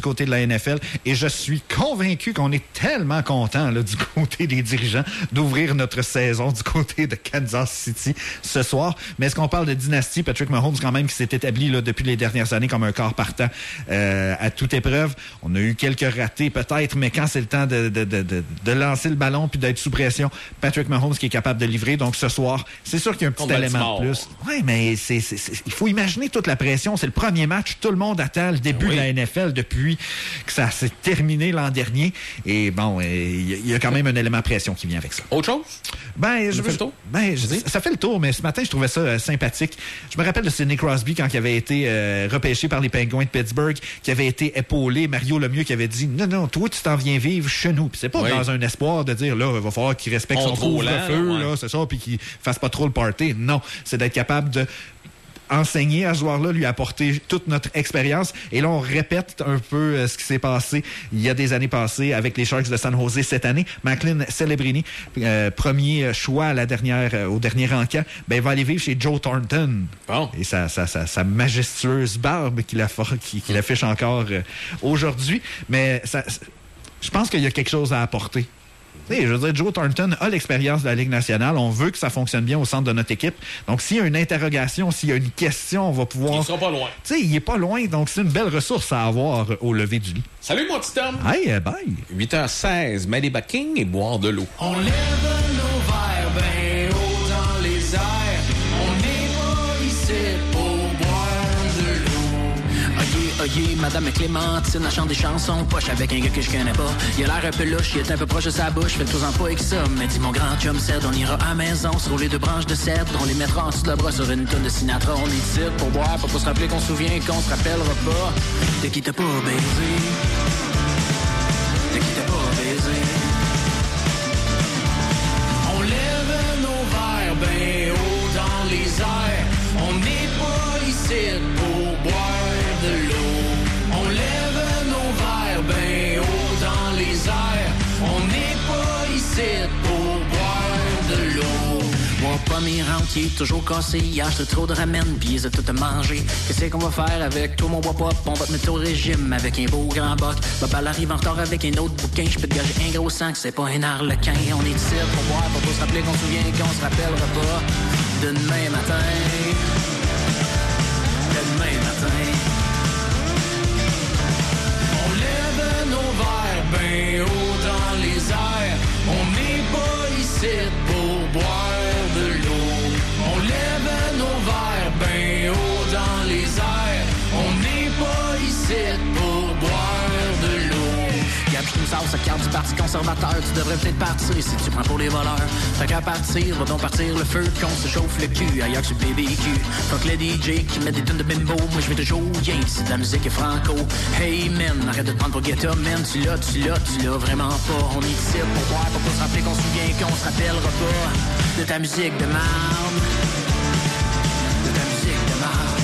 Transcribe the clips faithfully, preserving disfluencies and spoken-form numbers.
côté de la N F L et je suis convaincu qu'on est tellement content là, du côté des dirigeants d'ouvrir notre saison du côté de Kansas City ce soir. Mais est-ce qu'on parle de dynastie? Patrick Mahomes quand même qui s'est établi là, depuis les dernières années comme un corps partant euh, à toute épreuve. On a eu quelques ratés peut-être, mais quand c'est le temps de, de, de, de, de lancer le ballon puis d'être sous pression, Patrick Mahomes qui est capable de livrer. Donc ce soir, c'est sûr qu'il y a un petit élément de plus. Oui, mais c'est, c'est, c'est, il faut imaginer toute la pression. C'est le premier match. Tout le monde attend le début oui. de la N F L depuis que ça s'est terminé l'an dernier. Et bon, il y a quand même un élément de pression qui vient avec ça. Autre chose? Ben, je, ça fait le tour? Ben, je, ça fait le tour, mais ce matin, je trouvais ça euh, sympathique. Je me rappelle de Sidney Crosby quand il avait été euh, repêché par les Penguins de Pittsburgh, qui avait été épaulé. Mario Lemieux qui avait dit « Non, non, toi, tu t'en viens vivre chez nous. » Puis c'est pas oui. dans un espoir de dire « Là, il va falloir qu'il respecte On son couvre-feu, ouais. là, c'est ça, puis qu'il fasse pas trop le party. » Non, c'est d'être capable de enseigner à ce joueur-là, lui apporter toute notre expérience. Et là, on répète un peu euh, ce qui s'est passé il y a des années passées avec les Sharks de San Jose cette année. Macklin Celebrini, euh, premier choix à la dernière, euh, au dernier encamp, ben, va aller vivre chez Joe Thornton. Bon. Et sa, sa, sa, sa majestueuse barbe qu'il, affa- qu'il, qu'il affiche encore euh, aujourd'hui. Mais ça, je pense qu'il y a quelque chose à apporter. T'sais, je veux dire, Joe Thornton a l'expérience de la Ligue nationale. On veut que ça fonctionne bien au centre de notre équipe. Donc, s'il y a une interrogation, s'il y a une question, on va pouvoir... Il sera pas loin. Tu sais, il est pas loin. Donc, c'est une belle ressource à avoir au lever du lit. Salut, mon petit homme. Hey, bye. huit heures seize, Maddie King et boire de l'eau. On lève nos verres bien haut dans les airs. On est pas ici pour boire de l'eau. Ok, ok, Madame Clémentine, elle chante des chansons poche avec un gars que je connais pas. Il a l'air un peu louche, il est un peu proche de sa bouche. Fais-toi-en pas avec ça, mais dis mon grand chum cèdre. On ira à la maison, se rouler deux branches de cèdre. On les mettra en dessous de le bras sur une tonne de Sinatra. On est ici pour boire, pas pour se rappeler qu'on se souvient qu'on se rappellera pas de qui t'a pas baisé. De qui t'a pas baisé. On lève nos verres bien haut dans les airs. On n'est pas ici pour boire de l'eau. On lève nos verres bien haut dans les airs. On n'est pas ici pour boire de l'eau. Bois pas mes rentiers, toujours cassé. Hier, j'étais trop de ramen, pis ils ont tout à manger. Qu'est-ce qu'on va faire avec toi, mon bois pop? On va te mettre au régime avec un beau grand boc. Bobal arrive en retard avec un autre bouquin. J'peux te gager un gros sang que c'est pas un arlequin. On est ici pour boire, pour pas se rappeler qu'on se souvient qu'on se rappellera pas de demain matin. De demain matin. On lève nos verres bien haut dans les airs. On n'est pas ici pour boire de l'eau. On lève nos verres bien haut dans les airs. On n'est pas ici pour boire de l'eau. Gab, je sors sa carte du parti conservateur. Tu devrais peut-être partir si tu prends pour les voleurs. Fait qu'à partir, va donc partir le feu qu'on se chauffe le cul ailleurs que sur le B B Q. Fuck le D J qui met des tonnes de bimbo. Moi je vais toujours bien si de la musique est franco. Hey man, arrête de te prendre pour Guetta, man. Tu l'as, tu l'as, tu l'as vraiment pas. On est ici pour boire, pour pas se rappeler qu'on se souvient qu'on se rappellera pas de ta musique de marde. De ta musique de marde.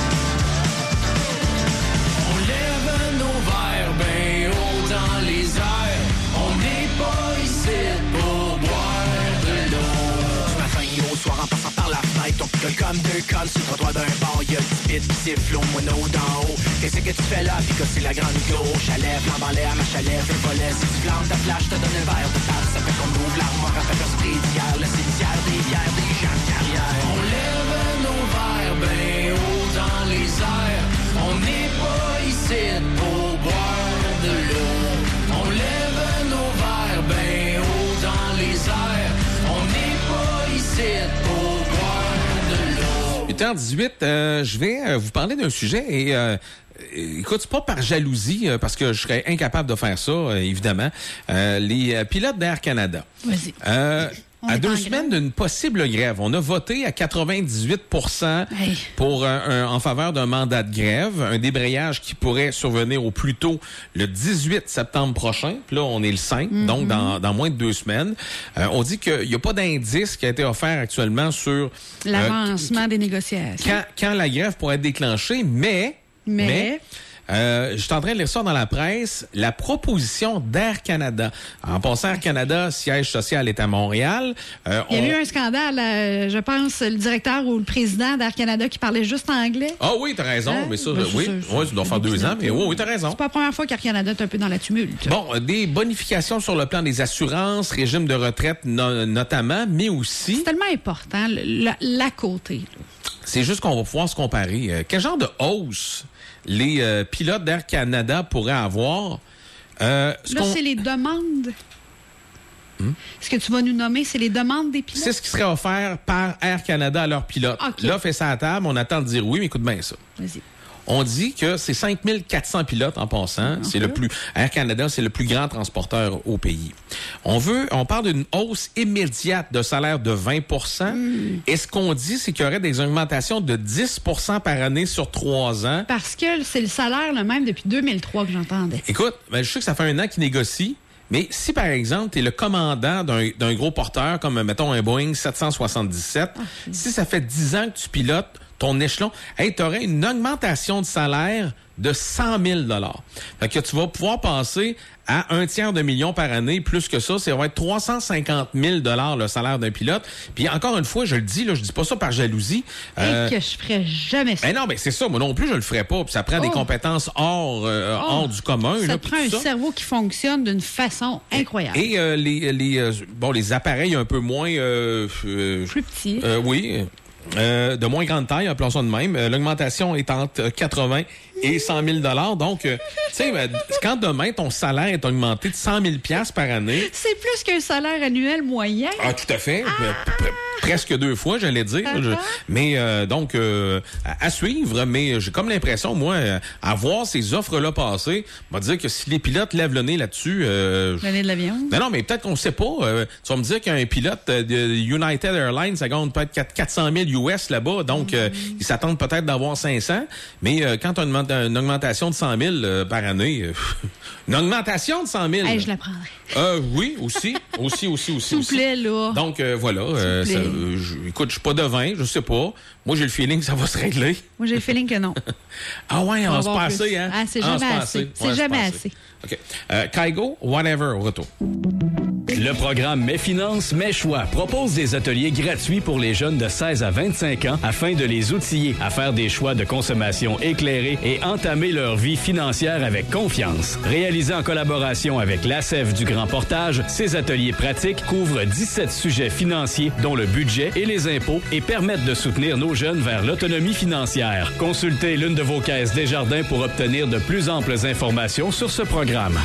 On lève nos verres bien haut dans les airs. On n'est pas ici pour boire de l'eau. Du matin au soir en passant par la fenêtre, on picole comme deux connes sur le trottoir d'un bar. Y'a le petit bit qui siffle au moineau d'en haut. Qu'est-ce que tu fais là? Pis que c'est la grande gauche. Chalet, flambe en l'air, ma chalet, fais volet. Si tu flammes ta flash, te donne un verre de tasse. Ça fait qu'on ouvre l'armoire, fait un spray d'hier. Le cimetière des bières, des gens de carrière. On lève nos verres bien haut dans les airs. On n'est pas ici pour boire de l'eau. On lève nos verres bien haut dans les airs. On n'est pas ici pour boire de l'eau. huit heures dix-huit, euh, je vais euh, vous parler d'un sujet et... Euh, Écoute, c'est pas par jalousie, euh, parce que je serais incapable de faire ça, euh, évidemment. Euh, les euh, pilotes d'Air Canada. Vas-y. Euh, On à est deux en semaines grève. d'une possible grève, on a voté à quatre-vingt-dix-huit pour cent Hey. pour un, un, en faveur d'un mandat de grève, un débrayage qui pourrait survenir au plus tôt le dix-huit septembre prochain. Puis là, on est le cinq, mm-hmm. donc dans, dans moins de deux semaines. Euh, on dit qu'il n'y a pas d'indice qui a été offert actuellement sur l'avancement euh, des négociations. Quand, quand la grève pourrait être déclenchée, mais... Mais... mais Euh, je suis en train de lire ça dans la presse. La proposition d'Air Canada. En passant, Air Canada, siège social est à Montréal. Euh, Il y a on... eu un scandale, euh, je pense, le directeur ou le président d'Air Canada qui parlait juste anglais. Ah oui, t'as raison. Hein? Mais ça, Ben, oui, ça, oui, ça doit faire deux ans. Mais oui, oui, t'as raison. C'est pas la première fois qu'Air Canada est un peu dans la tumulte. Bon, des bonifications sur le plan des assurances, régime de retraite no- notamment, mais aussi... C'est tellement important, le- la, la côté. Là. C'est juste qu'on va pouvoir se comparer. Euh, quel genre de hausse les euh, pilotes d'Air Canada pourraient avoir? Euh, ce Là, qu'on- c'est les demandes. Hmm? Ce que tu vas nous nommer, c'est les demandes des pilotes? C'est ce qui serait offert par Air Canada à leurs pilotes. Okay. Là, fait ça à table, on attend de dire oui, mais écoute bien ça. Vas-y. On dit que c'est cinq mille quatre cents pilotes en passant. Okay. C'est le plus Air Canada, c'est le plus grand transporteur au pays. On veut, on parle d'une hausse immédiate de salaire de vingt pour cent. Mm. Et ce qu'on dit, c'est qu'il y aurait des augmentations de dix pour cent par année sur trois ans. Parce que c'est le salaire le même depuis deux mille trois que j'entendais. Écoute, ben, je sais que ça fait un an qu'ils négocient. Mais si, par exemple, tu es le commandant d'un, d'un gros porteur, comme, mettons, un Boeing sept cent soixante-dix-sept, okay. Si ça fait dix ans que tu pilotes ton échelon, hey, tu aurais une augmentation de salaire de cent mille dollars. Fait que tu vas pouvoir passer à un tiers de million par année. Plus que ça, ça va être trois cent cinquante mille dollars le salaire d'un pilote. Puis encore une fois, je le dis, là, je dis pas ça par jalousie. Euh, Et que je ferais jamais ça. Ben non, ben c'est ça. Moi non plus, je le ferais pas. Puis ça prend oh. des compétences hors, euh, oh. hors du commun. Ça là, prend un ça. cerveau qui fonctionne d'une façon incroyable. Et, et euh, les, les, euh, bon, les appareils un peu moins... Euh, euh, Plus petits. Euh, oui. Euh, de moins grande taille, appelons ça de même. Euh, l'augmentation est entre quatre-vingts et cent mille dollars. Donc, euh, tu sais, euh, quand demain ton salaire est augmenté de cent mille piastres par année... C'est plus qu'un salaire annuel moyen. Ah, tout à fait. Ah! P- p- presque deux fois, j'allais dire. Uh-huh. Je, mais euh, donc, euh, à, à suivre, mais j'ai comme l'impression, moi, à voir ces offres-là passer, on va dire que si les pilotes lèvent le nez là-dessus... Euh, le nez de l'avion? Non, non, mais peut-être qu'on ne sait pas. Euh, tu vas me dire qu'un pilote de United Airlines, ça gagne peut-être quatre cent mille U S là-bas, donc mm-hmm. euh, ils s'attendent peut-être d'avoir cinq cents, mais euh, quand tu as une, une augmentation de cent mille euh, par année, euh, une augmentation de cent mille... Hey, je la prendrais. Euh, oui, aussi, aussi, aussi, aussi. S'il vous plaît, là. Donc, euh, voilà. Euh, ça, euh, je, écoute, je suis pas devin, je sais pas. Moi, j'ai le feeling que ça va se régler. Moi, j'ai le feeling que non. Ah ouais, on, on se passe, hein? Ah, c'est jamais assez. C'est ouais, jamais assez. OK. Euh, Kaigo, whatever, au retour. Le programme Mes Finances, Mes Choix propose des ateliers gratuits pour les jeunes de seize à vingt-cinq ans afin de les outiller à faire des choix de consommation éclairés et entamer leur vie financière avec confiance. Réalisé en collaboration avec l'A C E F du Grand Portage, ces ateliers pratiques couvrent dix-sept sujets financiers dont le budget et les impôts et permettent de soutenir nos jeunes vers l'autonomie financière. Consultez l'une de vos caisses Desjardins pour obtenir de plus amples informations sur ce programme.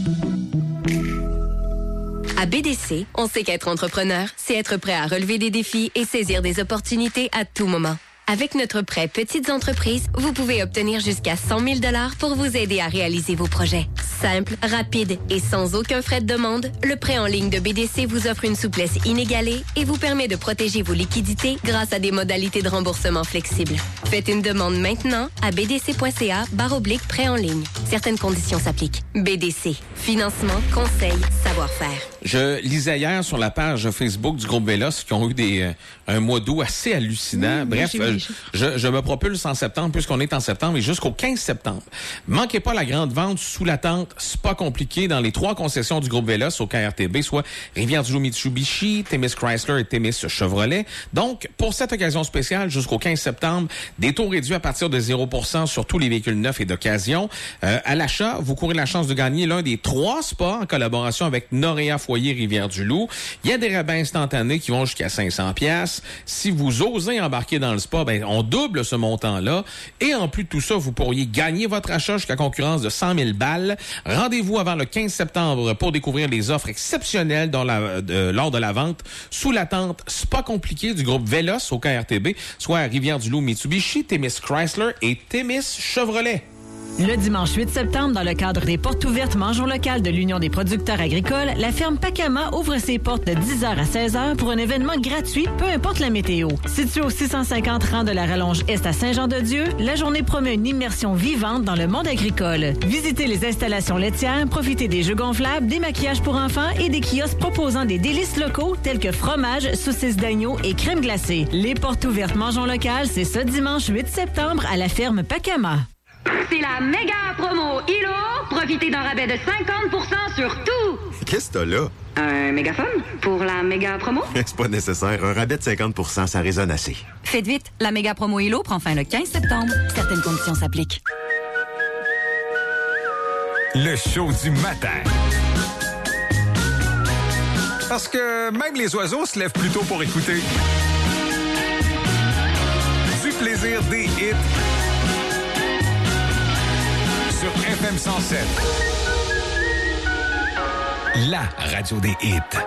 À B D C, on sait qu'être entrepreneur, c'est être prêt à relever des défis et saisir des opportunités à tout moment. Avec notre prêt Petites entreprises, vous pouvez obtenir jusqu'à cent mille dollars pour vous aider à réaliser vos projets. Simple, rapide et sans aucun frais de demande, le prêt en ligne de B D C vous offre une souplesse inégalée et vous permet de protéger vos liquidités grâce à des modalités de remboursement flexibles. Faites une demande maintenant à bdc.ca barre oblique prêt en ligne. Certaines conditions s'appliquent. B D C. Financement, conseil, savoir-faire. Je lisais hier sur la page Facebook du groupe Vélos qui ont eu des euh, un mois d'août assez hallucinant. Mmh, Bref, euh, je, je me propulse en septembre puisqu'on est en septembre et jusqu'au quinze septembre. Manquez pas la grande vente sous la tente. C'est pas compliqué dans les trois concessions du groupe Vélos au K R T B, soit Rivière-du-Loup Mitsubishi, Témis Chrysler et Témis Chevrolet. Donc, pour cette occasion spéciale, jusqu'au quinze septembre, des taux réduits à partir de zéro pour cent sur tous les véhicules neufs et d'occasion. Euh, à l'achat, vous courez la chance de gagner l'un des trois spas en collaboration avec Noréa Foyer Rivière-du-Loup. Il y a des rabais instantanés qui vont jusqu'à cinq cents piastres. Si vous osez embarquer dans le spa, ben, on double ce montant-là. Et en plus de tout ça, vous pourriez gagner votre achat jusqu'à concurrence de cent mille balles. Rendez-vous avant le quinze septembre pour découvrir les offres exceptionnelles dans la, euh, lors de la vente sous la tente Spa Compliqué du groupe Vélos au K R T B, soit à Rivière-du-Loup Mitsubishi, Témis Chrysler et Témis Chevrolet. Le dimanche huit septembre, dans le cadre des portes ouvertes Mangeons local de l'Union des producteurs agricoles, la ferme Pacama ouvre ses portes de dix heures à seize heures pour un événement gratuit, peu importe la météo. Situé au six cent cinquante rang de la Rallonge Est à Saint-Jean-de-Dieu, la journée promet une immersion vivante dans le monde agricole. Visitez les installations laitières, profitez des jeux gonflables, des maquillages pour enfants et des kiosques proposant des délices locaux tels que fromage, saucisses d'agneau et crème glacée. Les portes ouvertes Mangeons local, c'est ce dimanche huit septembre à la ferme Pacama. C'est la méga promo Hilo. Profitez d'un rabais de cinquante pour cent sur tout. Qu'est-ce que t'as là? Un mégaphone pour la méga promo? C'est pas nécessaire. Un rabais de cinquante pour cent, ça résonne assez. Faites vite, la méga promo Hilo prend fin le quinze septembre. Certaines conditions s'appliquent. Le show du matin. Parce que même les oiseaux se lèvent plus tôt pour écouter. Du plaisir des hits sur F M cent sept. La radio des hits.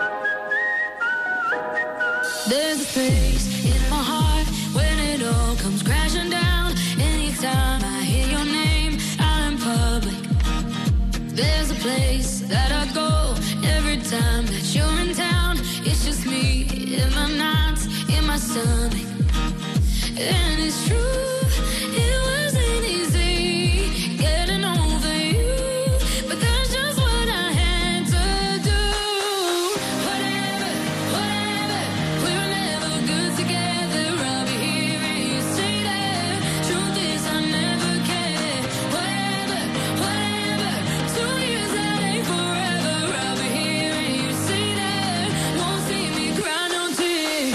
There's a space in my heart when it all comes crashing down. Anytime I hear your name out in public. There's a place that I go every time that you're in town. It's just me in my nights, in my stomach. And it's true, it wasn't easy getting over you, but that's just what I had to do. Whatever, whatever, we were never good together. I'll be here and you say that. Truth is I never cared. Whatever, whatever, two years that ain't forever. I'll be here and you say that. Won't see me cry no tears.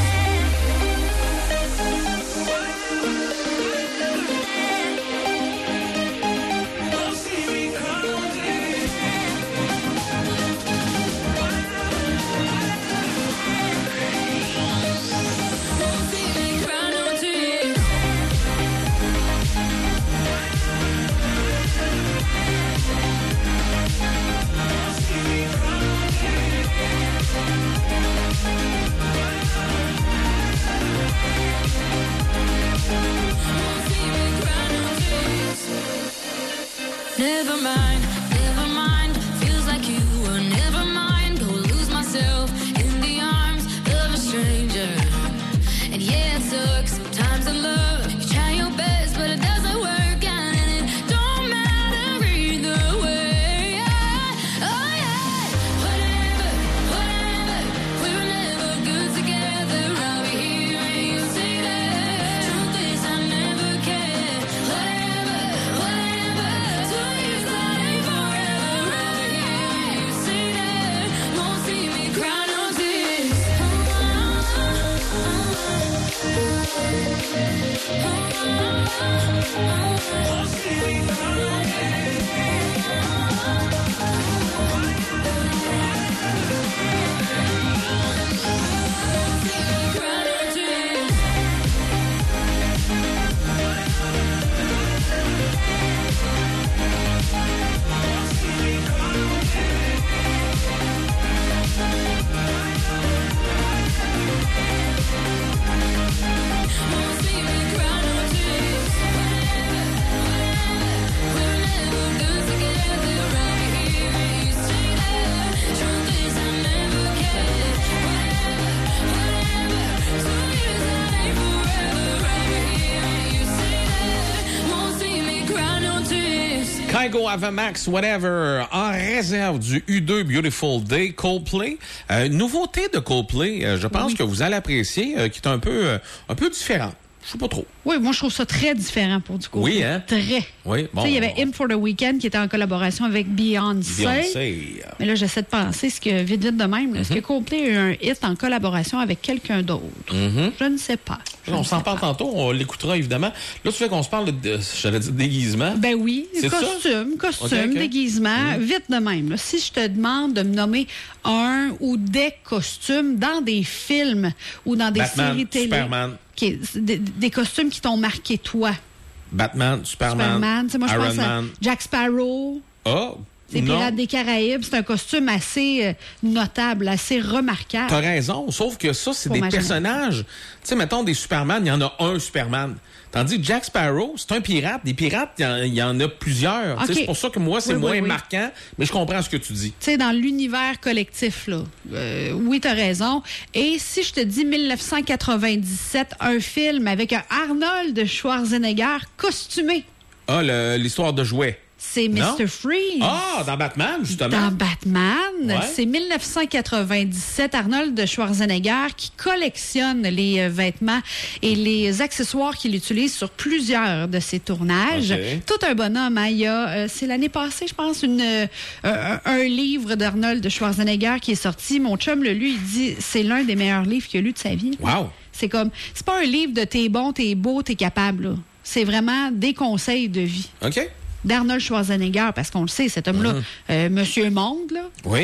Never mind, never mind. Feels like you were never mine. Go lose myself in the arms of a stranger. And yeah, it sucks sometimes in love. You try your best, but it doesn't work out, and it don't matter either way. Oh yeah, whatever, whatever. We were never good together. I'll be here and you say that. Truth is I never cared. Whatever, whatever. Two years that ain't forever. I'll be here and you say that. Won't see me cry no tears. Won't see me cry no Kygo Ava Max, whatever, en réserve du U deux Beautiful Day, Coldplay. Euh, nouveauté de Coldplay, euh, je pense Oui. que vous allez apprécier, euh, qui est un peu, euh, un peu différent. Je sais pas trop. Oui, moi, je trouve ça très différent pour du coup. Oui, hein? Très. Oui, bon. Tu sais, il y avait In for the Weekend qui était en collaboration avec Beyoncé. Beyoncé. Mais là, j'essaie de penser, ce que, vite, vite de même, là, est-ce que Coldplay a eu un hit en collaboration avec quelqu'un d'autre? Mm-hmm. Je ne sais pas. Je On ne s'en sais parle pas. tantôt, on l'écoutera évidemment. Là, tu fais qu'on se parle de, de j'allais dire déguisement. Ben oui, C'est costume, ça? costume, Ok, ok. déguisement, vite de même. là. Si je te demande de me nommer un ou des costumes dans des films ou dans des Batman, séries télé, Superman. qui- des, des costumes qui t'ont marqué toi. Batman, Superman, Superman, tu sais, moi je Iron pense à Man. Jack Sparrow. Oh, C'est non. Pirates des Caraïbes, c'est un costume assez euh, notable, assez remarquable. T'as raison, sauf que ça, c'est Pour des ma personnages. Tu sais, mettons des Superman, il y en a un Superman. Tandis que Jack Sparrow, c'est un pirate. Des pirates, il y en- il y, en a plusieurs. Tu sais, Ok. C'est pour ça que moi, c'est Oui, moins oui, oui. marquant, mais je comprends ce que tu dis. Tu sais, dans l'univers collectif, là. Euh, oui, t'as raison. Et si je te dis dix-neuf cent quatre-vingt-dix-sept, un film avec un Arnold Schwarzenegger costumé. Ah, le- l'histoire de jouets. C'est Non? mister Freeze. Ah, dans Batman, justement. Dans Batman. Ouais. C'est dix-neuf cent quatre-vingt-dix-sept. Arnold Schwarzenegger qui collectionne les euh, vêtements et les accessoires qu'il utilise sur plusieurs de ses tournages. Okay. Tout un bonhomme. Hein. Il y a, euh, c'est l'année passée, je pense, une, euh, un, un livre d'Arnold Schwarzenegger qui est sorti. Mon chum le lu, il dit c'est l'un des meilleurs livres qu'il a lu de sa vie. Wow. C'est comme, c'est pas un livre de t'es bon, t'es beau, t'es capable. Là. C'est vraiment des conseils de vie. OK. D'Arnold Schwarzenegger, parce qu'on le sait, cet homme-là, Mm-hmm. euh, Monsieur Monde, là. Oui.